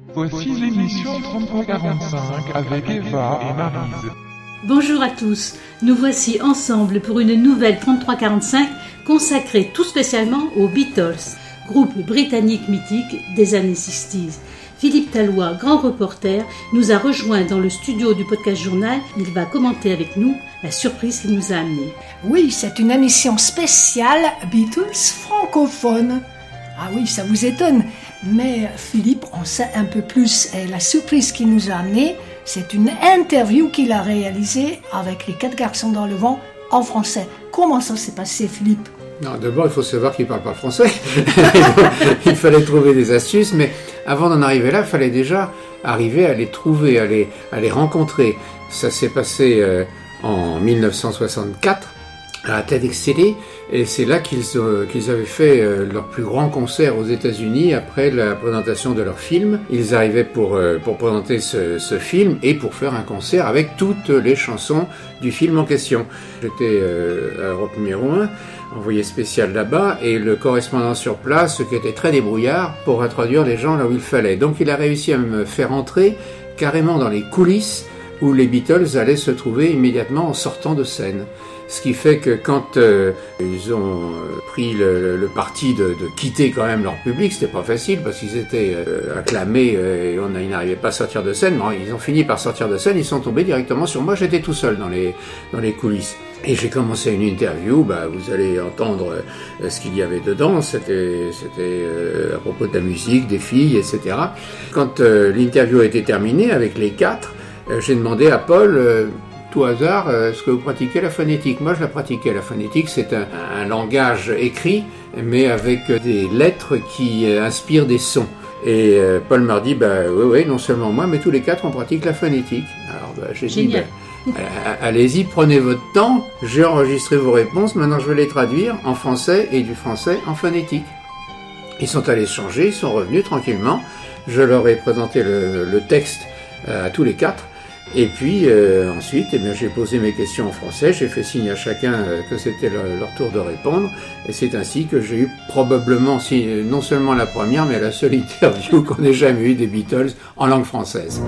Voici l'émission 3345 avec Eva et Maryse. Bonjour à tous, nous voici ensemble pour une nouvelle 3345 consacrée tout spécialement aux Beatles, groupe britannique mythique des années 60s. Philippe Tallois, grand reporter, nous a rejoints dans le studio du Podcast Journal. Il va commenter avec nous la surprise qu'il nous a amenée. Oui, c'est une émission spéciale Beatles francophone. Ah oui, ça vous étonne, mais Philippe en sait un peu plus et la surprise qu'il nous a amenée, c'est une interview qu'il a réalisée avec les 4 garçons dans le vent en français. Comment ça s'est passé, Philippe ? Non, d'abord, il faut savoir qu'ils ne parlent pas français. Il fallait trouver des astuces, mais avant d'en arriver là, il fallait déjà arriver à les trouver, à les rencontrer. Ça s'est passé en 1964 à la TEDxTélé, et c'est là qu'ils avaient fait leur plus grand concert aux États-Unis après la présentation de leur film. Ils arrivaient pour présenter ce film et pour faire un concert avec toutes les chansons du film en question. J'étais à Europe numéro 1, envoyé spécial là-bas, et le correspondant sur place, qui était très débrouillard, pour introduire les gens là où il fallait. Donc il a réussi à me faire entrer carrément dans les coulisses où les Beatles allaient se trouver immédiatement en sortant de scène. Ce qui fait que quand ils ont pris le parti de quitter quand même leur public, c'était pas facile parce qu'ils étaient acclamés et ils n'arrivaient pas à sortir de scène. Bon, ils ont fini par sortir de scène, ils sont tombés directement sur moi, j'étais tout seul dans les coulisses. Et j'ai commencé une interview, vous allez entendre ce qu'il y avait dedans, c'était à propos de la musique, des filles, etc. Quand l'interview a été terminée avec les 4, j'ai demandé à Paul... tout hasard, est-ce que vous pratiquez la phonétique ? Moi, je la pratiquais. La phonétique, c'est un langage écrit, mais avec des lettres qui inspirent des sons. Et Paul m'a dit, oui, non seulement moi, mais tous les 4, on pratique la phonétique. Alors, j'ai Génial. dit, allez-y, prenez votre temps, j'ai enregistré vos réponses, maintenant je vais les traduire en français et du français en phonétique. Ils sont allés se changer, ils sont revenus tranquillement. Je leur ai présenté le texte à tous les 4. Et puis ensuite, j'ai posé mes questions en français, j'ai fait signe à chacun que c'était leur tour de répondre, et c'est ainsi que j'ai eu probablement, non seulement la première, mais la seule interview qu'on ait jamais eue des Beatles en langue française.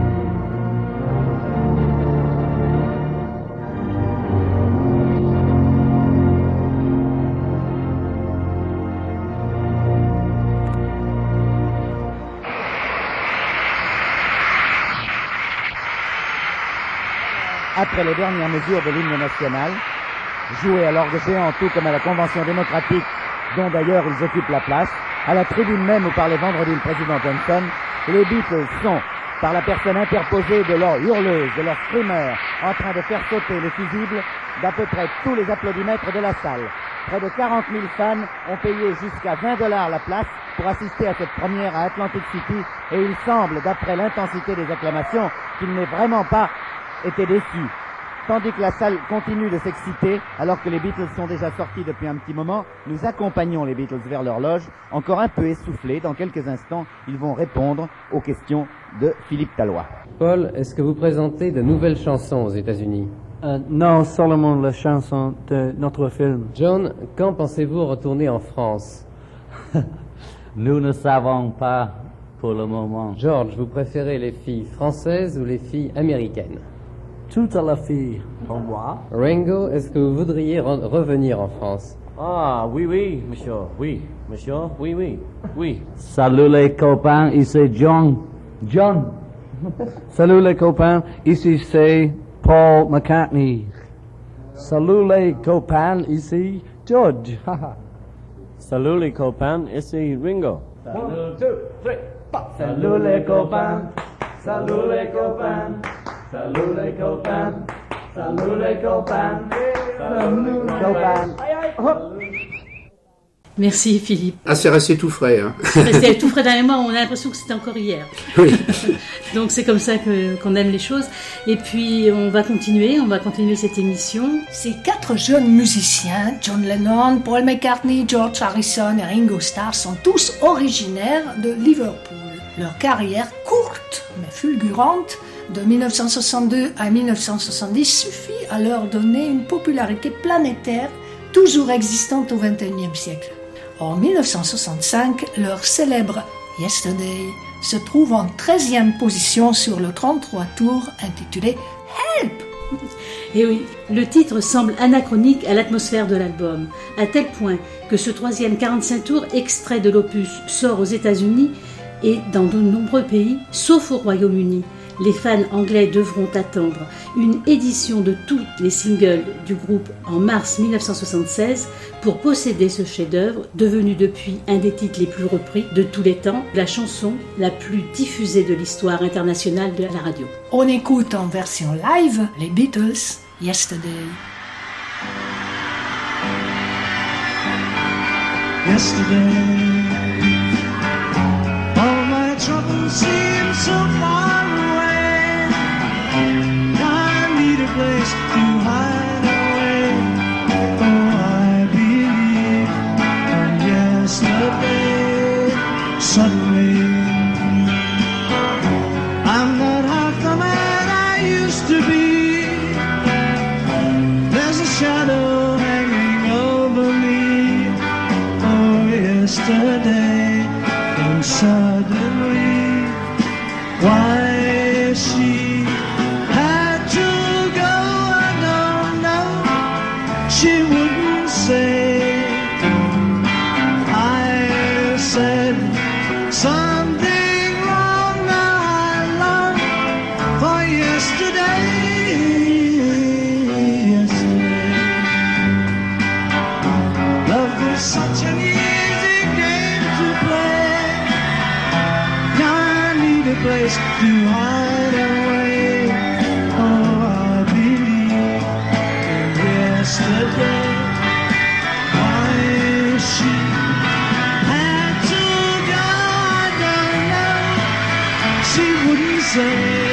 Après les dernières mesures de l'hymne national, jouées à l'orgue géant tout comme à la Convention démocratique, dont d'ailleurs ils occupent la place, à la tribune même où parlait vendredi le président Johnson, les Beatles sont, par la personne interposée de leur hurleuse, de leur screamer, en train de faire sauter les fusibles d'à peu près tous les applaudimètres de la salle. Près de 40 000 fans ont payé jusqu'à $20 la place pour assister à cette première à Atlantic City, et il semble, d'après l'intensité des acclamations, qu'ils n'aient vraiment pas était déçu. Tandis que la salle continue de s'exciter, alors que les Beatles sont déjà sortis depuis un petit moment, nous accompagnons les Beatles vers leur loge, encore un peu essoufflés. Dans quelques instants, ils vont répondre aux questions de Philippe Tallois. Paul, est-ce que vous présentez de nouvelles chansons aux États-Unis ? Non, seulement la chanson de notre film. John, quand pensez-vous retourner en France ? Nous ne savons pas pour le moment. George, vous préférez les filles françaises ou les filles américaines ? Toute la fille pour moi. Ringo, est-ce que vous voudriez revenir en France ? Ah, oui, monsieur. Oui, monsieur. Oui. Salut les copains, ici John. Salut les copains, ici c'est Paul McCartney. Salut les copains, ici George. Salut les copains, ici Ringo. 1, 2, 3, Salut les copains, salut les copains. Salut les copains, salut les copains, salut les copains. Merci Philippe. Ah, c'est resté tout frais, hein. C'était tout frais dans les mémoire, on a l'impression que c'était encore hier. Oui. Donc c'est comme ça qu'on aime les choses. Et puis on va continuer cette émission. Ces 4 jeunes musiciens, John Lennon, Paul McCartney, George Harrison et Ringo Starr, sont tous originaires de Liverpool. Leur carrière courte mais fulgurante de 1962 à 1970 suffit à leur donner une popularité planétaire toujours existante au XXIe siècle. En 1965, leur célèbre Yesterday, se trouve en 13e position sur le 33 tours intitulé Help. Et oui, le titre semble anachronique à l'atmosphère de l'album, à tel point que ce troisième 45 tours extrait de l'opus sort aux États-Unis et dans de nombreux pays, sauf au Royaume-Uni. Les fans anglais devront attendre une édition de tous les singles du groupe en mars 1976 pour posséder ce chef-d'œuvre, devenu depuis un des titres les plus repris de tous les temps, la chanson la plus diffusée de l'histoire internationale de la radio. On écoute en version live les Beatles, Yesterday. Yesterday, all my troubles seem so far away. I need a place to hide away. Oh, I believe in yesterday. Suddenly, I'm not half the man I used to be. There's a shadow hanging over me. Oh, yesterday, and suddenly, why she had to go, I don't know. She wouldn't say. I said something wrong. Now I long for yesterday. Yesterday, love was such an easy game to play. Now I need a place to hide away. Oh, I believe in yesterday. Why she had to go, I don't know. She wouldn't say.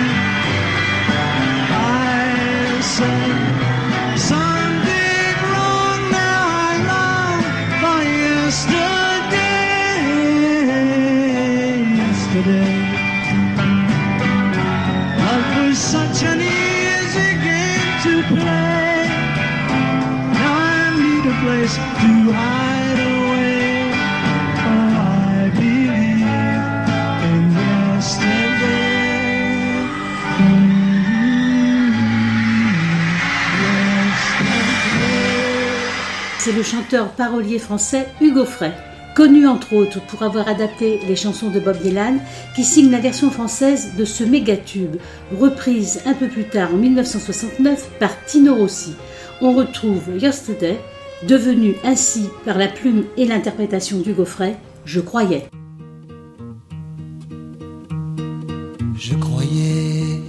I said something wrong. Now I long for yesterday. Yesterday, love was such an easy game to play. Now I need a place to hide away. Oh, I believe in yesterday. C'est le chanteur parolier français Hugo Frey, connu entre autres pour avoir adapté les chansons de Bob Dylan, qui signe la version française de ce méga-tube, reprise un peu plus tard en 1969 par Tino Rossi. On retrouve Yesterday, devenu ainsi par la plume et l'interprétation d'Hugo Frey, Je croyais. Je croyais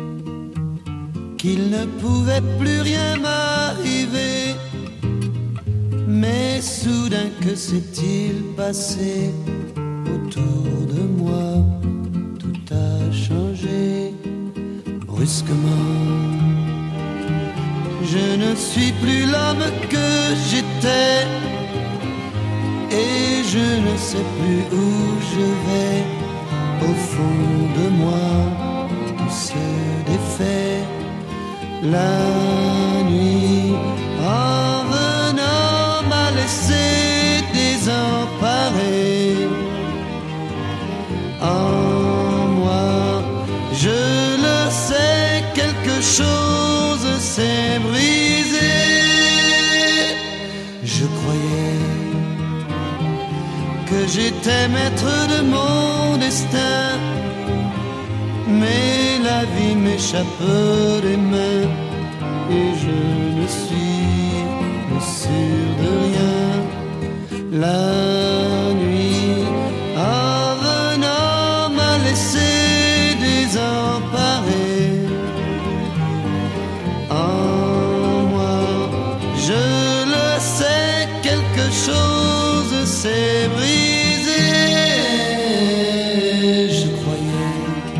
qu'il ne pouvait plus rien m'arriver. Mais soudain, que s'est-il passé autour de moi? Tout a changé brusquement. Je ne suis plus l'homme que j'étais. Et je ne sais plus où je vais. Au fond de moi, tout se défait. La nuit, en venant, m'a laissé désemparé. En moi, je le sais, quelque chose s'est brisé. Je croyais que j'étais maître de mon destin, mais la vie m'échappe des mains et je ne suis sûr de rien. La nuit, en venant, m'a laissé désemparé. En moi, je le sais, quelque chose s'est brisé. Je croyais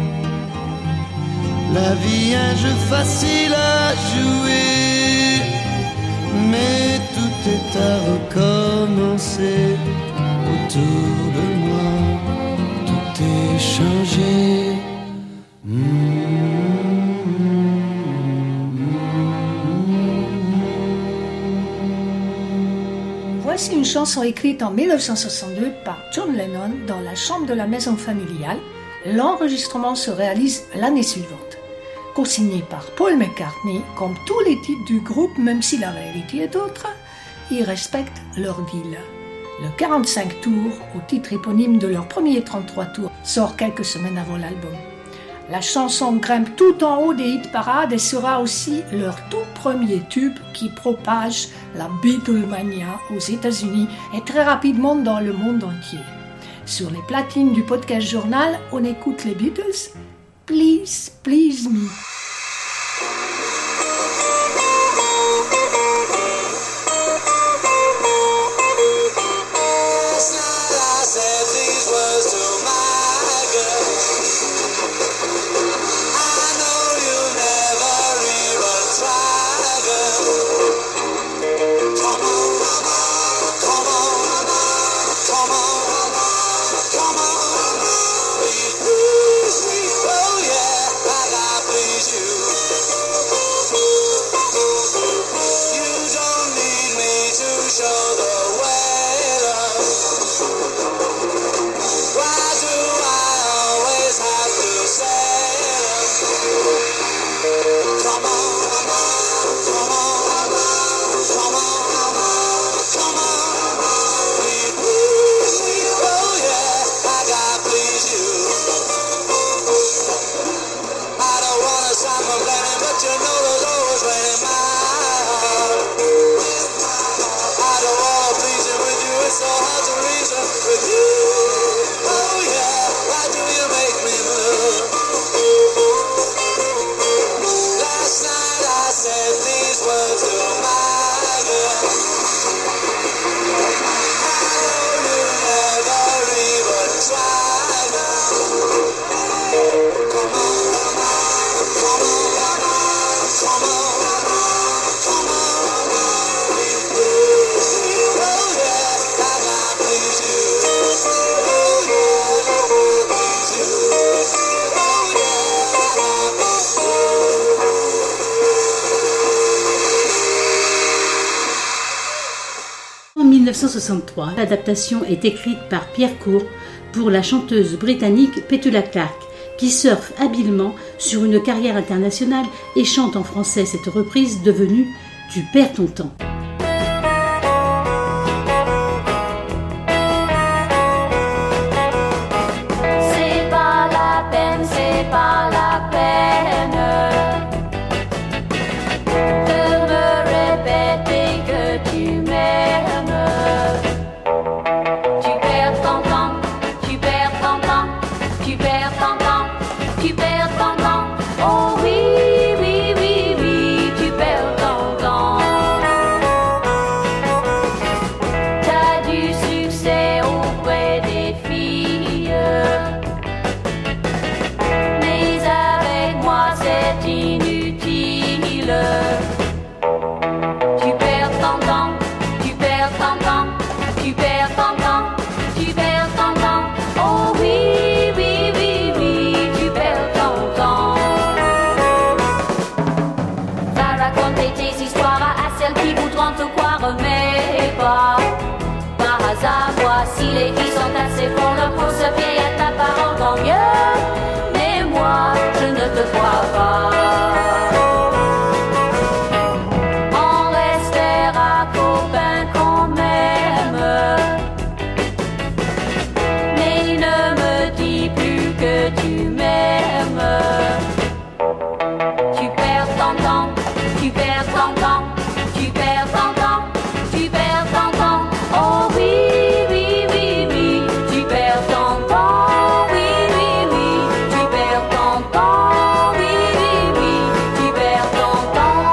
la vie un jeu facile à jouer, mais tout est à recommencer. Autour de moi, tout est changé. Voici une chanson écrite en 1962 par John Lennon dans la chambre de la maison familiale. L'enregistrement se réalise l'année suivante. Co-signé par Paul McCartney, comme tous les titres du groupe, même si la réalité est autre, ils respectent leur deal. Le 45 tours, au titre éponyme de leur premier 33 tours, sort quelques semaines avant l'album. La chanson grimpe tout en haut des hit parades et sera aussi leur tout premier tube qui propage la Beatlemania aux États-Unis et très rapidement dans le monde entier. Sur les platines du podcast journal, on écoute les Beatles, Please, Please Me. En 1963, l'adaptation est écrite par Pierre Court pour la chanteuse britannique Petula Clark, qui surfe habilement sur une carrière internationale et chante en français cette reprise devenue « Tu perds ton temps ». C'est pas la peine, c'est pas la peine de me répéter que tu m'aimes. Tu perds ton temps, tu perds ton temps, tu perds ton temps, tu perds ton temps. Oh oui, oui, oui, oui, tu perds ton temps. T'as du succès auprès des filles, mais avec moi c'est inutile. Tu perds ton temps, tu perds ton temps, tu perds ton temps, tu perds ton temps. Oh oui, oui, oui, oui, tu perds ton temps. Va raconter tes histoires à celles qui voudront te croire, mais pas par hasard. Voici les filles sont assez folles pour se fier à ta parole, tant mieux. Mais moi, je ne te crois pas. On restera copains quand même, mais ne me dis plus que tu m'aimes. Tu perds ton temps, tu perds ton temps, tu perds ton temps, tu perds ton temps. Oh oui, oui, oui, oui, tu perds ton temps. Oui, oui, oui, tu perds ton temps. Oui, oui, oui, tu perds ton temps.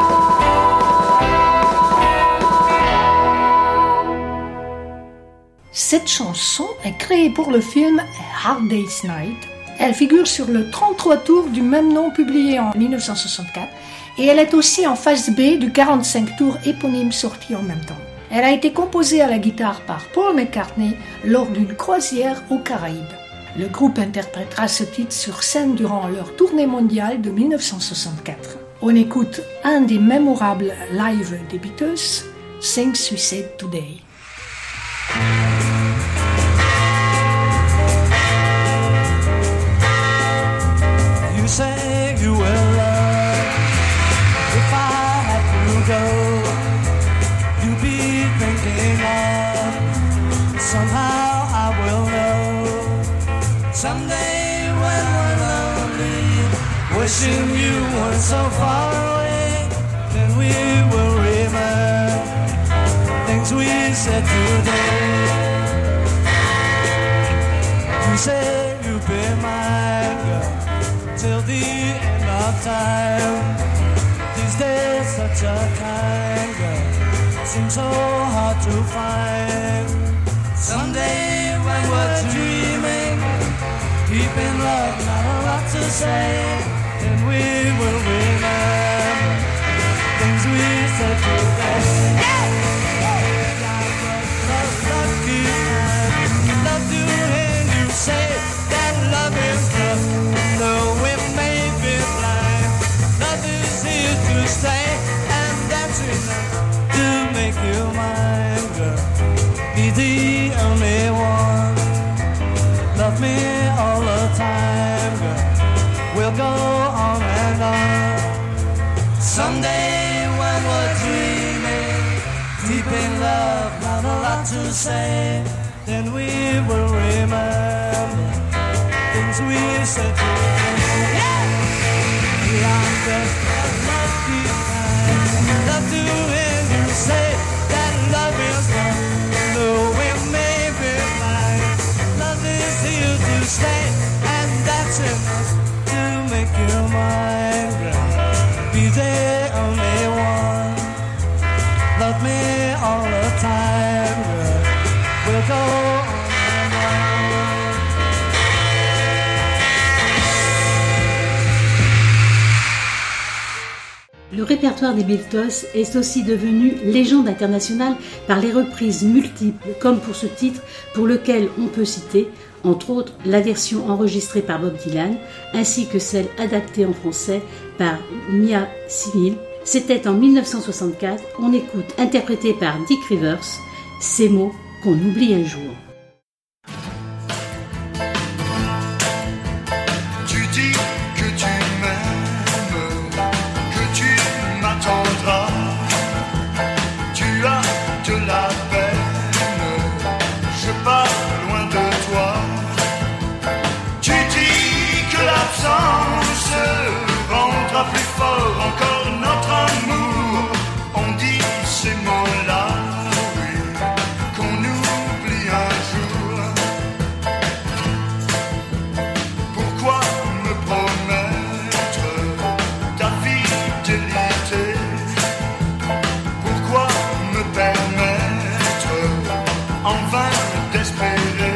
Cette chanson est créée pour le film A Hard Day's Night. Elle figure sur le 33 tours du même nom publié en 1964 et elle est aussi en face B du 45 tours éponyme sorti en même temps. Elle a été composée à la guitare par Paul McCartney lors d'une croisière aux Caraïbes. Le groupe interprétera ce titre sur scène durant leur tournée mondiale de 1964. On écoute un des mémorables lives des Beatles, Things We Said Today. Someday when we're lonely, wishing you weren't so far away, then we will remember things we said today. You say you'll be my girl till the end of time. These days such a kind girl seems so hard to find. Someday when we're dreaming, deep in love, not a lot to say, and we will remember things we said today. Love to hear you say that love is love, though it may be blind. Love is here to stay, and that's enough to make you mine, girl. Be the only one. Love me all the time, girl. We'll go on and on. Someday when we're dreaming, deep in love, not a lot to say, then we will remember things we said today. Yeah, I'm just a lucky kind. Love to hear you say that love is love, though it may be blind. Love is here to stay, and that's enough to make you mine, girl. Be the only one. Love me all the time, girl. We'll go on and on. Le répertoire des Beatles est aussi devenu légende internationale par les reprises multiples, comme pour ce titre, pour lequel on peut citer, entre autres, la version enregistrée par Bob Dylan, ainsi que celle adaptée en français par Mia Simil. C'était en 1964, on écoute, interprété par Dick Rivers, ces mots qu'on oublie un jour. Tu dis que tu m'aimes, que tu m'attendras. Tu as de la peine, je pars loin de toi. Tu dis que l'absence rendra plus fort encore notre amour. On dit ces mots-là, oui, qu'on oublie un jour. Pourquoi me promettre ta fidélité? Pourquoi me permettre en vain d'espérer?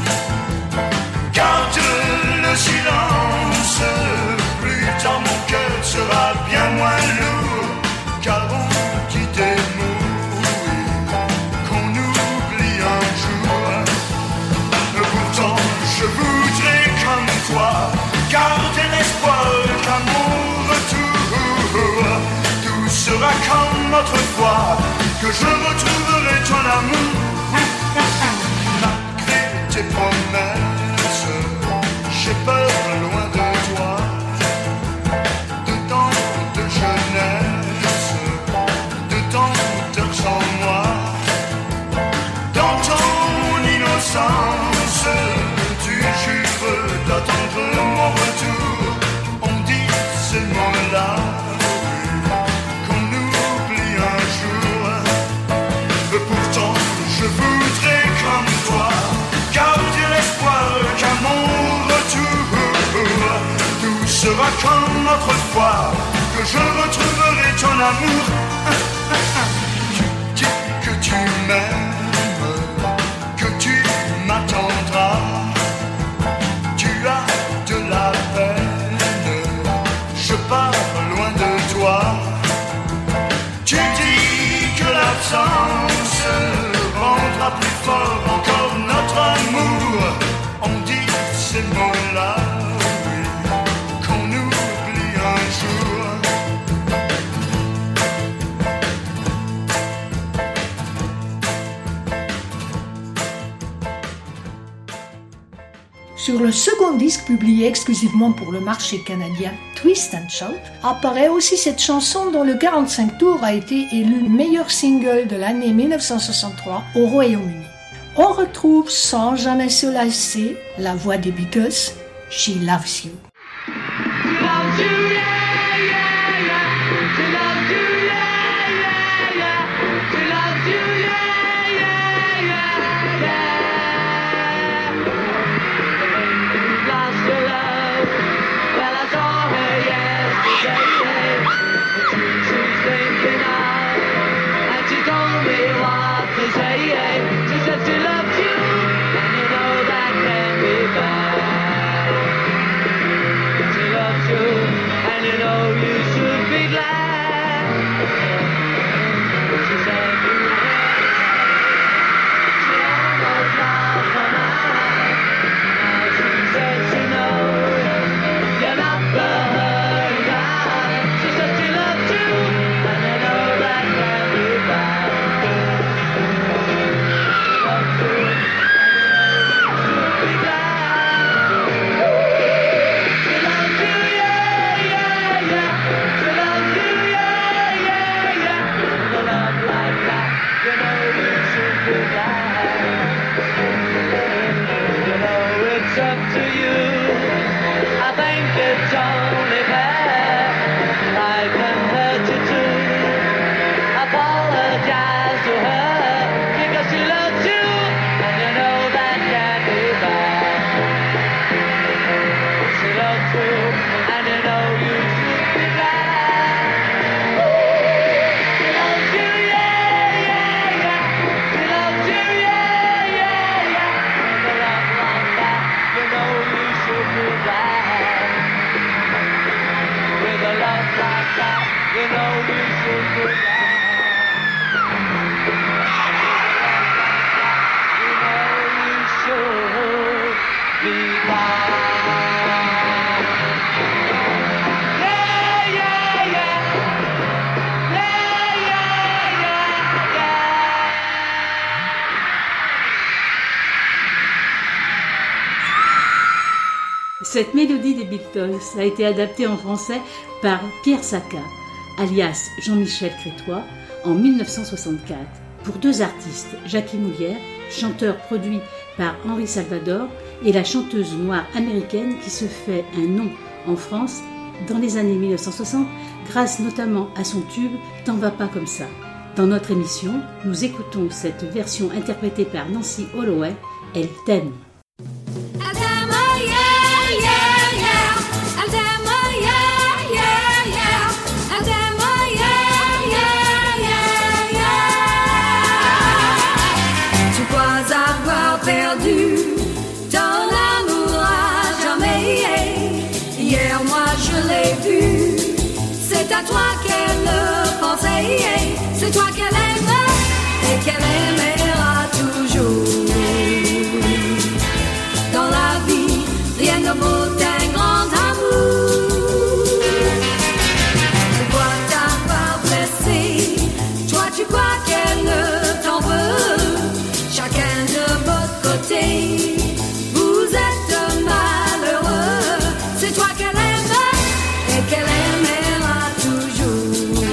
Garde le silence, plus tard mon cœur sera bien moins lourd, car on dit des mots, oui, qu'on oublie un jour. Pourtant je voudrais comme toi garder l'espoir qu'à mon retour tout sera comme autrefois, que je retrouverai ton amour. Malgré tes promesses, j'ai peur loin de toi, de tant de jeunesse, de tant d'heures sans moi. Dans ton innocence, tu jures d'attendre mon retour. On dit ces mots-là, oui, qu'on oublie un jour. Pourtant je voudrais comme toi garder l'espoir qu'à mon retour tout sera comme autrefois, que je retrouverai ton amour. Tu dis que tu m'aimes, que tu m'attendras. Tu as de la peine, je pars loin de toi. Tu dis que l'absence rendra plus fort encore notre amour. On dit ces mots-là, oui, qu'on oublie un jour. Sur le second disque publié exclusivement pour le marché canadien, Twist and Shout, apparaît aussi cette chanson dont le 45 tours a été élu meilleur single de l'année 1963 au Royaume-Uni. on retrouve sans jamais se lasser la voix des Beatles, She Loves You. Cette mélodie des Beatles a été adaptée en français par Pierre Sacca, alias Jean-Michel Crétois, en 1964, pour deux artistes, Jackie Moulière, chanteur produit par Henri Salvador, et la chanteuse noire américaine qui se fait un nom en France dans les années 1960, grâce notamment à son tube « T'en vas pas comme ça ». Dans notre émission, nous écoutons cette version interprétée par Nancy Holloway, « Elle t'aime ». Perdu, ton amour à jamais. Hier moi je l'ai vu, c'est à toi qu'elle pensait, c'est toi qu'elle aime et qu'elle aimera toujours. Dans la vie, rien ne vaut un grand amour. Tu vois t'avoir blessé, toi tu crois qu'elle ne t'en veut. Chacun de votre côté, vous êtes malheureux. C'est toi qu'elle aime et qu'elle aimera toujours.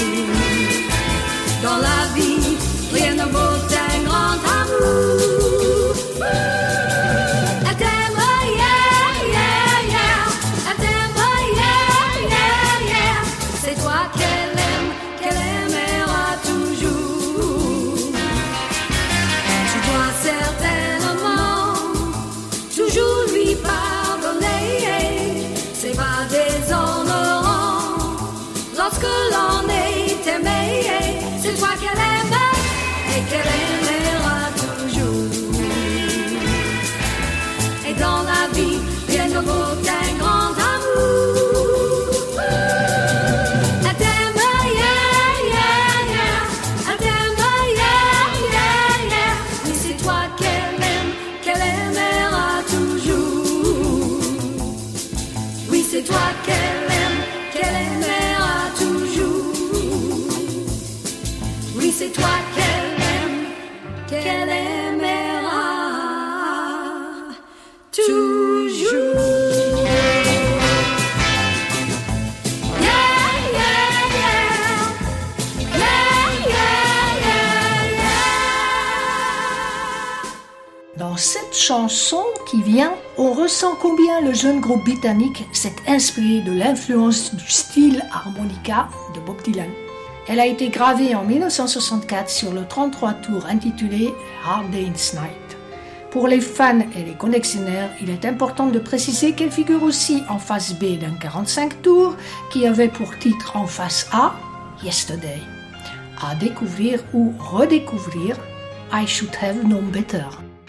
Dans la vie, rien ne vaut un grand amour. Elle t'aime, yeah, yeah, yeah. Elle t'aime, yeah, yeah, yeah. C'est toi qu'elle aimera toujours. Certainement, toujours lui pardonner, c'est pas déshonorant lorsque l'on est aimé. C'est toi qu'elle aime et qu'elle aimera toujours. Et dans la vie, rien ne vaut qu'un grand amour. Elle t'aime, yeah, yeah, yeah. Elle t'aime, yeah, yeah, yeah. Mais c'est toi qu'elle aimera toujours. Oui, c'est toi qu'elle aimera toujours. Oui, c'est toi qu'elle aimera toujours. chanson qui vient, on ressent combien le jeune groupe britannique s'est inspiré de l'influence du style harmonica de Bob Dylan. Elle a été gravée en 1964 sur le 33 tours intitulé Hard Day's Night. Pour les fans et les collectionneurs, il est important de préciser qu'elle figure aussi en face B d'un 45 tours qui avait pour titre en face A Yesterday. À découvrir ou redécouvrir I Should Have Known Better.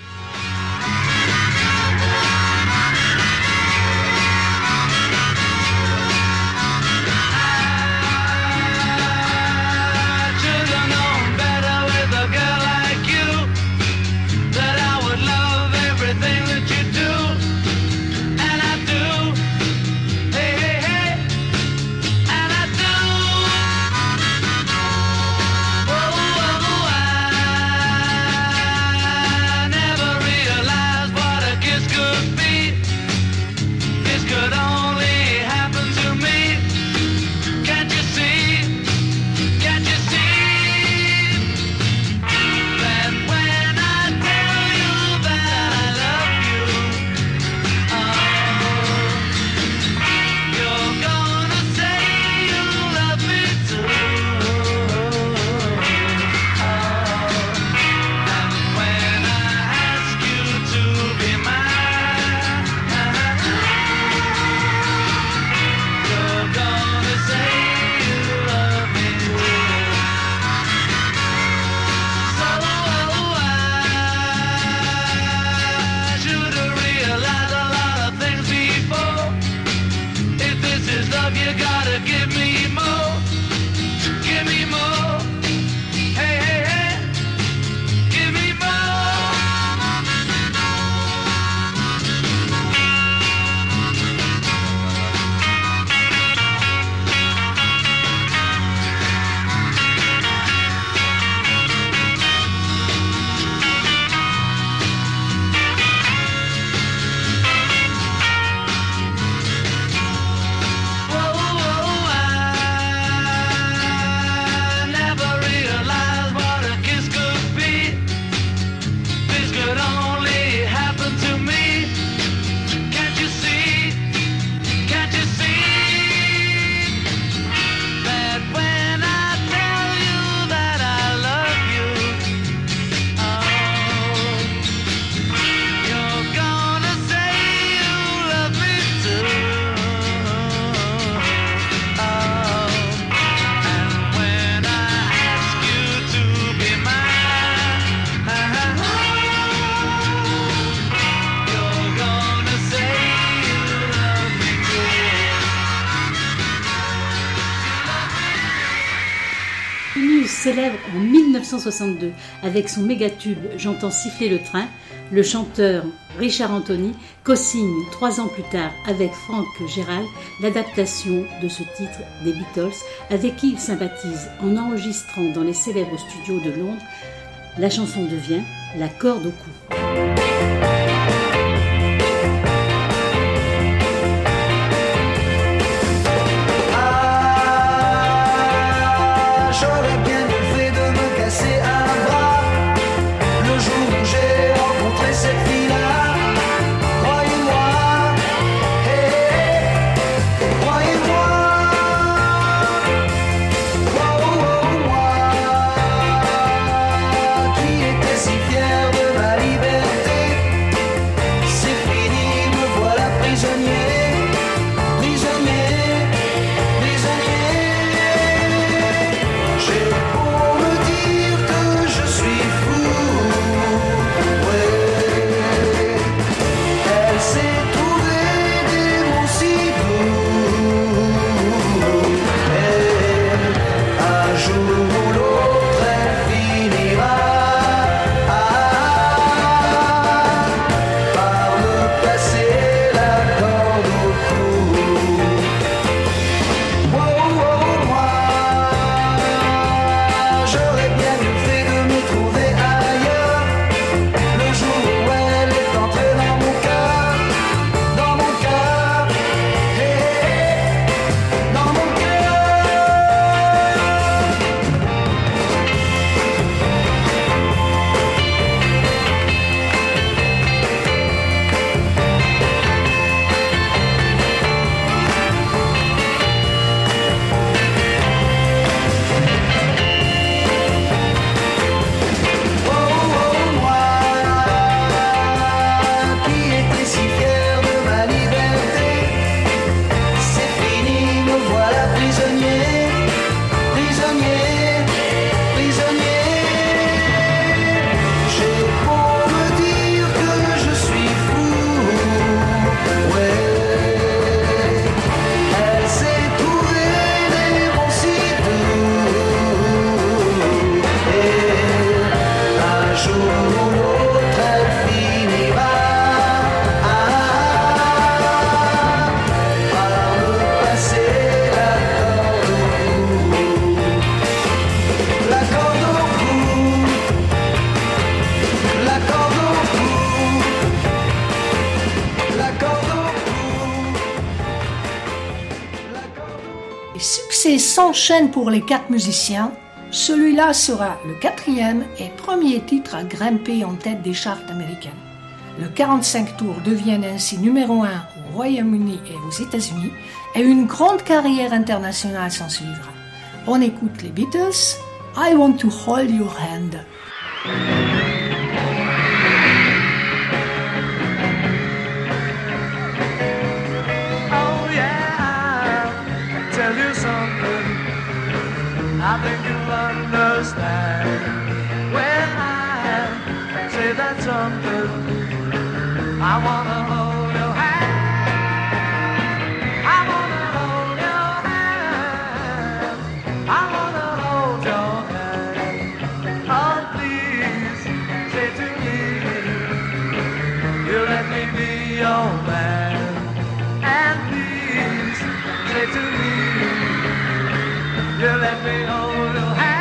Célèbre en 1962 avec son mégatube J'entends siffler le train, le chanteur Richard Anthony co-signe 3 ans plus tard avec Frank Gérald l'adaptation de ce titre des Beatles avec qui il sympathise en enregistrant dans les célèbres studios de Londres. La chanson devient la corde au cou. Qui était si fier de ma liberté. succès s'enchaînent pour les 4 musiciens. Celui-là sera le 4e et premier titre à grimper en tête des charts américains. Le 45 tours devient ainsi numéro 1 au Royaume-Uni et aux États-Unis et une grande carrière internationale s'en suivra. On écoute les Beatles, I Want to Hold Your Hand. Oh yeah, I'll tell you something I think you'll understand when I say that something. I wanna hold your hand. I wanna hold your hand. I wanna hold your hand. Oh, please say to me, you let me be your man. And please say to me, you let me hold your hand.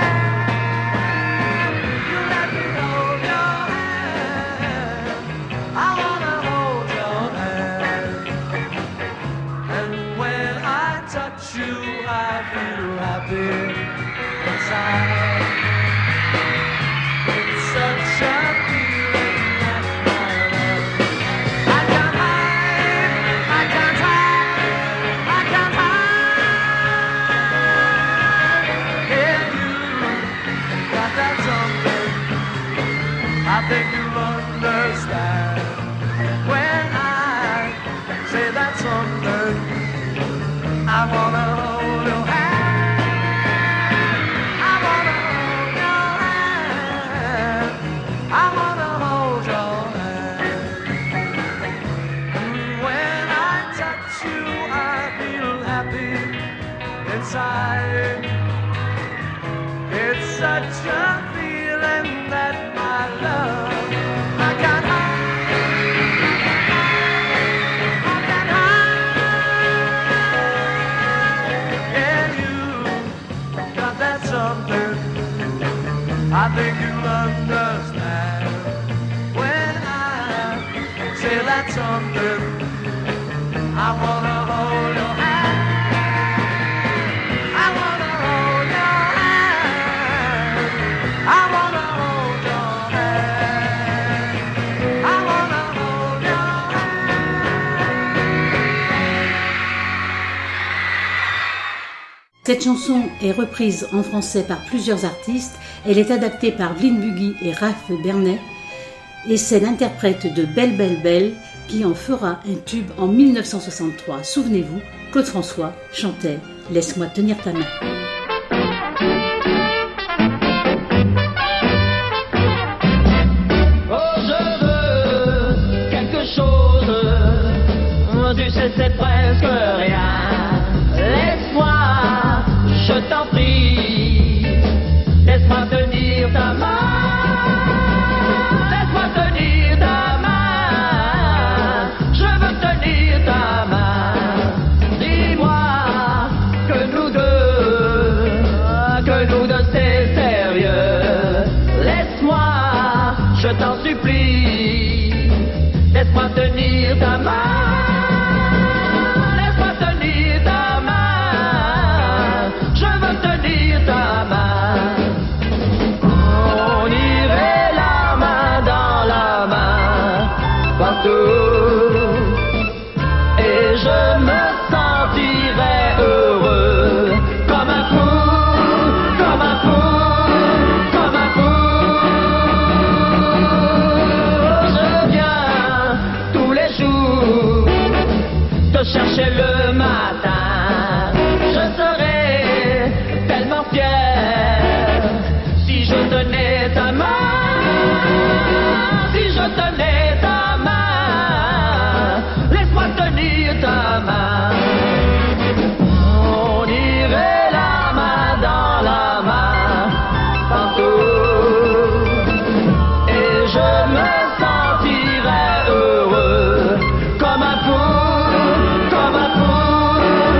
I think you'll understand when I say that something. I wanna hold your hand. I wanna hold your hand. I wanna hold your hand. And when I touch you, I feel happy inside. It's such a feeling that my love I can't hide. I can't hide. Yeah, you got that something. I think you'll understand when I say that something. I wanna hold your hand. I wanna hold your hand. I wanna hold your hand. I wanna hold your Cette chanson est reprise en français par plusieurs artistes. Elle est adaptée par Glyn Buggy et Ralph Bernet. Et c'est l'interprète de Belle Belle Belle qui en fera un tube en 1963. Souvenez-vous, Claude François chantait « Laisse-moi tenir ta main ». Tu sais c'est presque rien. Laisse-moi, je t'en prie. Laisse-moi tenir ta main. Laisse-moi tenir ta main. Je veux tenir ta main. Dis-moi que nous deux c'est sérieux. Laisse-moi, je t'en supplie. Laisse-moi tenir ta main. Et je me sentirai heureux comme un fou, comme un fou, comme un fou. Je viens tous les jours te chercher le matin. Je serai tellement fier si je tenais ta main, si je tenais ta main. Ta main. On irait la main dans la main partout et je me sentirais heureux comme un fou, comme un fou,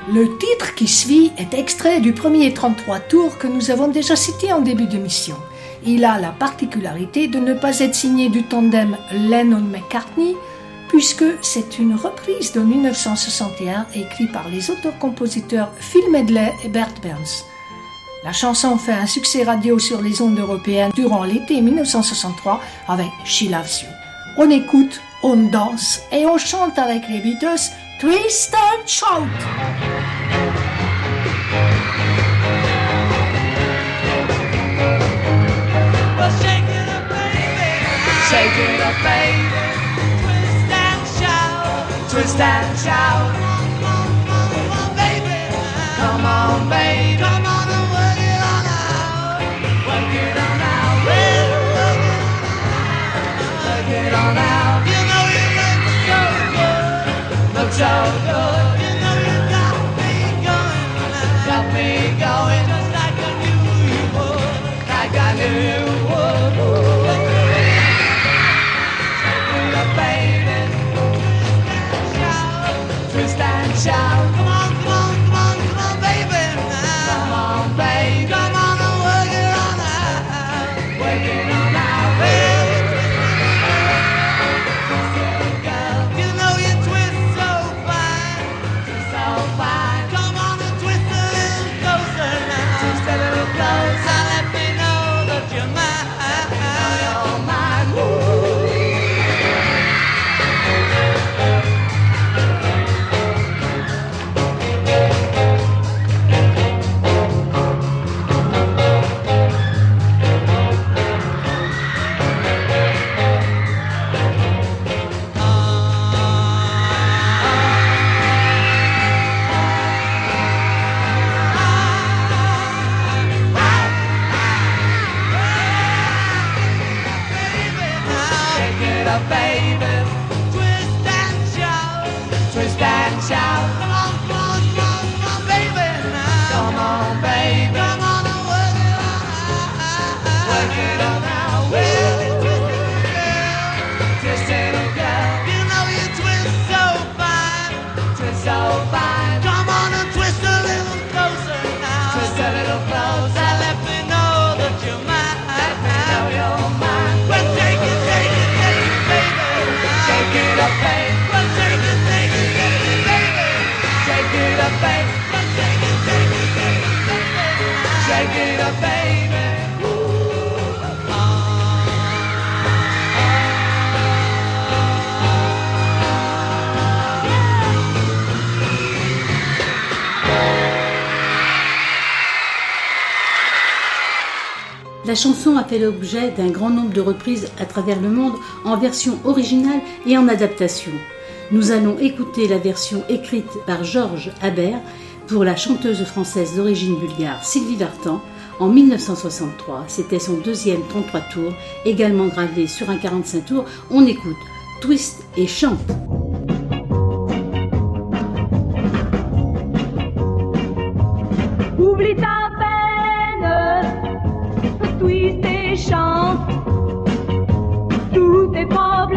Le titre qui suit est extrait du premier 33 tours que nous avons déjà cité en début d'émission. Il a la particularité de ne pas être signé du tandem Lennon-McCartney, puisque c'est une reprise de 1961 écrite par les auteurs-compositeurs Phil Medley et Bert Burns. La chanson fait un succès radio sur les ondes européennes durant l'été 1963 avec She Loves You. On écoute, on danse et on chante avec les Beatles Twist and Shout. Well, shake it up, baby. Shake it up, baby. Twist and shout. Twist and shout. Come on, baby. Come on, baby. Come on and work it on out. Work it on out. Work it on out. You know you look so good. Look so good. You know you got me going. Got me going just like I knew you would. Like I knew you would. Shake it up, baby. Twist and shout. Come on, come on, come on, come on, baby. Come on, baby. Come on and work it on out. Work it on out, baby. Girl, you know you twist so fine. Twist so fine. Come on and twist a little closer now. Twist a little closer. Let me know that you're mine. You're mine. Shake it up, baby. Twist and shout. Twist and shout. Come on, come on, come on, come on, baby. Now. Come on, baby. Come on and work it on out. Work it on out. Well, twist it, little girl. You know you twist so fine. Twist so fine. Come on and twist a little closer now. Twist a little closer. Let me know that you're mine. Let me know you're mine. Well, take it, baby. Shake it up, baby. Well, take it, baby. Shake it up, baby. Well, take it, baby. Shake it up, baby. La chanson a fait l'objet d'un grand nombre de reprises à travers le monde en version originale et en adaptation. Nous allons écouter la version écrite par Georges Habert pour la chanteuse française d'origine bulgare Sylvie Vartan en 1963. C'était son deuxième 33 tours, également gravé sur un 45 tours. On écoute Twist et chante. Oublie ta peine, twist et chante tous tes problèmes,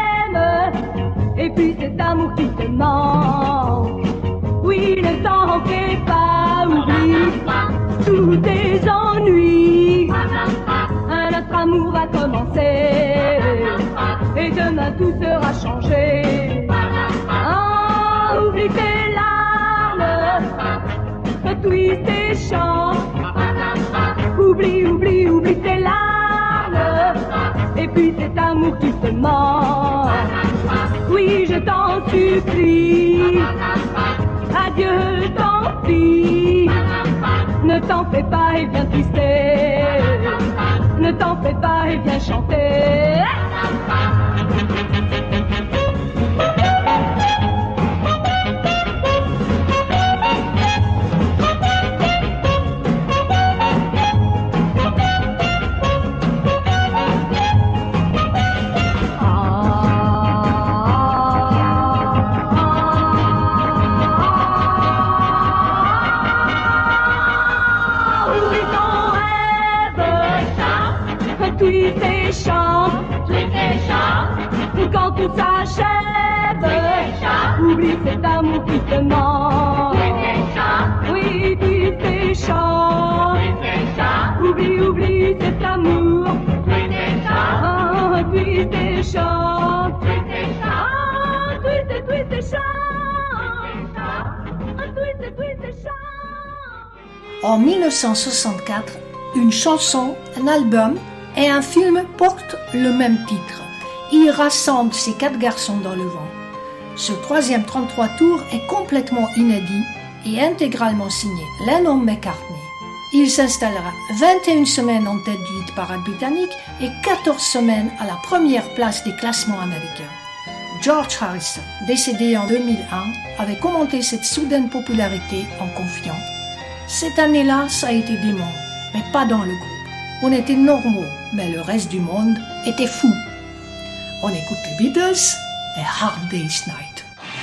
et puis cet amour qui te manque. Oui, ne t'en fais pas, oublie tous tes ennuis. Un autre amour va commencer, et demain tout sera changé. Ah, oublie tes larmes, twist et chante. Oublie, oublie, oublie tes larmes, et puis cet amour qui te manque. Oui, je t'en supplie, adieu, tant pis. Ne t'en fais pas et viens twister. Ne t'en fais pas et viens chanter. Twist et chante, quand tout s'achève, oublie cet amour qui te manque. En 1964, une chanson, un album et un film portent le même titre. Il rassemble ces 4 garçons dans le vent. Ce troisième 33 tours est complètement inédit et intégralement signé Lennon McCartney. Il s'installera 21 semaines en tête du hit-parade britannique et 14 semaines à la première place des classements américains. George Harrison, décédé en 2001, avait commenté cette soudaine popularité en confiant « Cette année-là, ça a été dément, mais pas dans le groupe. On était normaux, mais le reste du monde était fou. » On écoute les Beatles et Hard Day's Night.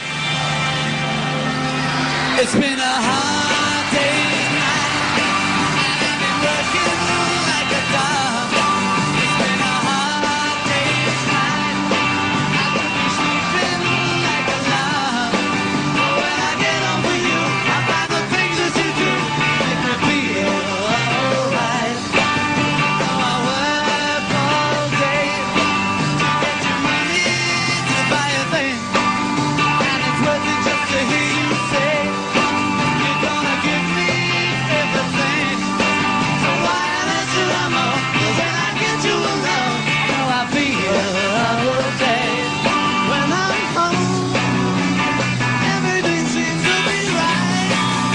It's been a hard day's night. I've been working like a dog. It's been a hard day's night. I could be sleeping like a log. But when I get home with you, I find the things that you do make me feel alright. So I work all day to get your money to buy a thing, and it's worth it just to hear you say you're gonna give me everything. So why answer I'm all, 'cause when I get you alone, how I feel okay. When I'm home, everything seems to be right.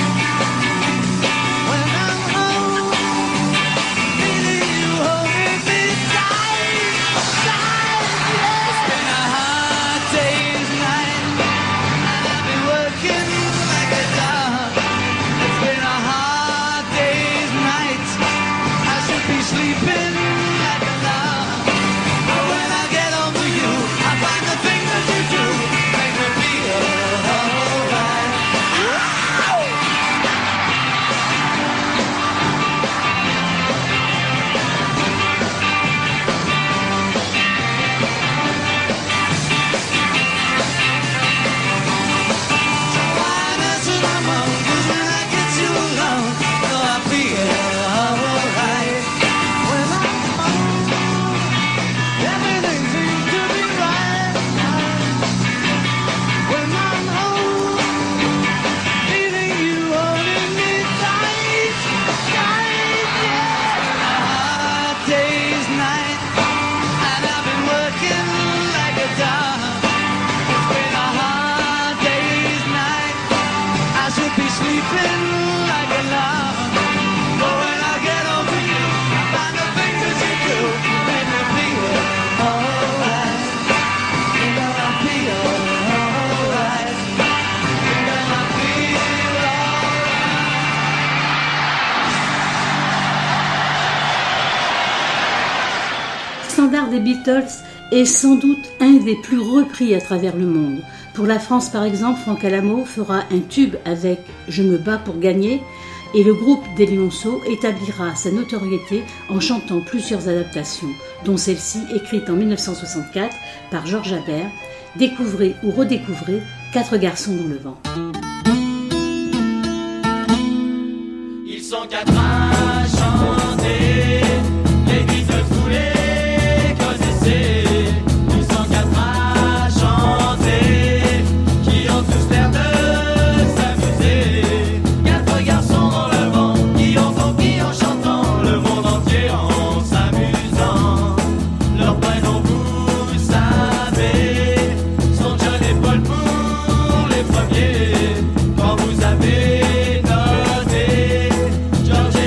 When I'm home, feeling you holding me tight, tight, yeah. It's been a hard day's night, and I've been working like a dog. It's been a hard day's night. I should be sleeping like a log. But when I get home to you, I find the things that you do make me feel alright. Why answer I'm on, 'cause when I get you alone, so I feel alright. When I'm home, everything seems to be right. When I'm home, feeling you holding me tight, tight, yeah. It's been a hard day's night, and I've been working like a dog. It's been a hard day's night. I should be sleeping like a log. But when I get home to you, I find the things that you do make me feel alright. You know I feel alright. You know I feel Standard des Beatles est sans doute un des plus repris à travers le monde. Pour la France par exemple, Franck Alamo fera un tube avec Je me bats pour gagner et le groupe des Lionceaux établira sa notoriété en chantant plusieurs adaptations, dont celle-ci écrite en 1964 par Georges Habert. Découvrez ou redécouvrez 4 garçons dans le vent. Ils sont 4 à chanter, les Beatles voulaient causer. Ils sont 4 à chanter, qui ont tous l'air de s'amuser. 4 garçons dans le vent, qui ont compris en chantant le monde entier en s'amusant. Leurs prénoms vous savez, sont John et Paul pour les premiers. Quand vous avez noté George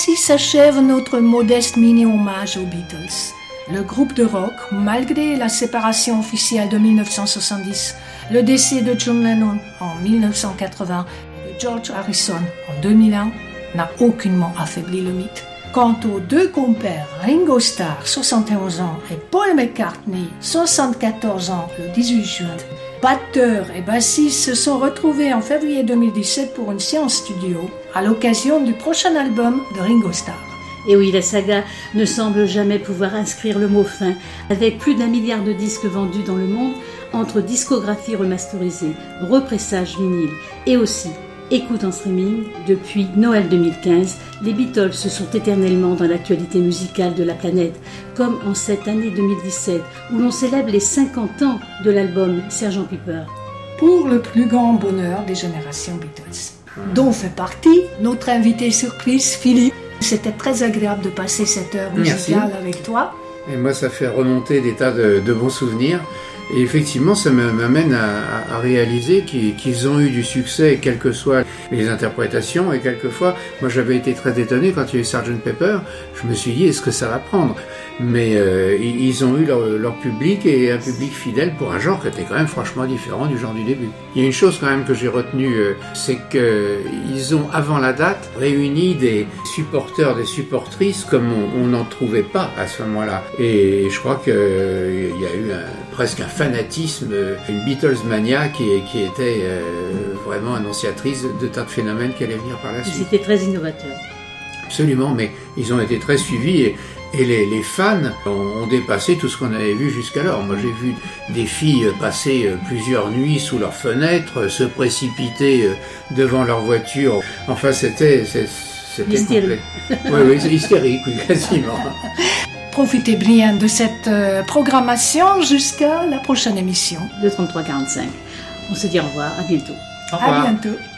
Ainsi s'achève notre modeste mini-hommage aux Beatles. Le groupe de rock, malgré la séparation officielle de 1970, le décès de John Lennon en 1980 et de George Harrison en 2001, n'a aucunement affaibli le mythe. Quant aux deux compères, Ringo Starr, 71 ans, et Paul McCartney, 74 ans, le 18 juin, batteur et bassiste se sont retrouvés en février 2017 pour une séance studio à l'occasion du prochain album de Ringo Starr. Et oui, la saga ne semble jamais pouvoir inscrire le mot fin, avec plus d'1 milliard de disques vendus dans le monde, entre discographie remasterisée, repressage vinyle et aussi écoute en streaming. Depuis Noël 2015, les Beatles se sont éternellement dans l'actualité musicale de la planète, comme en cette année 2017 où l'on célèbre les 50 ans de l'album Sgt Pepper. Pour le plus grand bonheur des générations Beatles, dont fait partie notre invité surprise Philippe. C'était très agréable de passer cette heure musicale avec toi. Et moi, ça fait remonter des tas de bons souvenirs. Et effectivement, ça m'amène à réaliser qu'ils ont eu du succès, quelles que soient les interprétations. Et quelquefois, moi j'avais été très étonné quand il y a eu Sgt Pepper. Je me suis dit, est-ce que ça va prendre ? Mais ils ont eu leur public, et un public fidèle pour un genre qui était quand même franchement différent du genre du début. Il y a une chose quand même que j'ai retenue, c'est qu'ils ont, avant la date, réuni des supporters, des supportrices comme on n'en trouvait pas à ce moment-là. Et je crois qu'il y a eu presque un fanatisme, une Beatles mania qui était vraiment annonciatrice de tas de phénomènes qui allaient venir par la suite. Ils étaient très innovateurs. Absolument, mais ils ont été très suivis et les fans ont dépassé tout ce qu'on avait vu jusqu'alors. Moi, j'ai vu des filles passer plusieurs nuits sous leurs fenêtres, se précipiter devant leur voiture. Enfin, c'était complet. Oui, c'est hystérique, oui, quasiment. Profitez bien de cette programmation jusqu'à la prochaine émission de 3345. On se dit au revoir, à bientôt. Au revoir. À bientôt.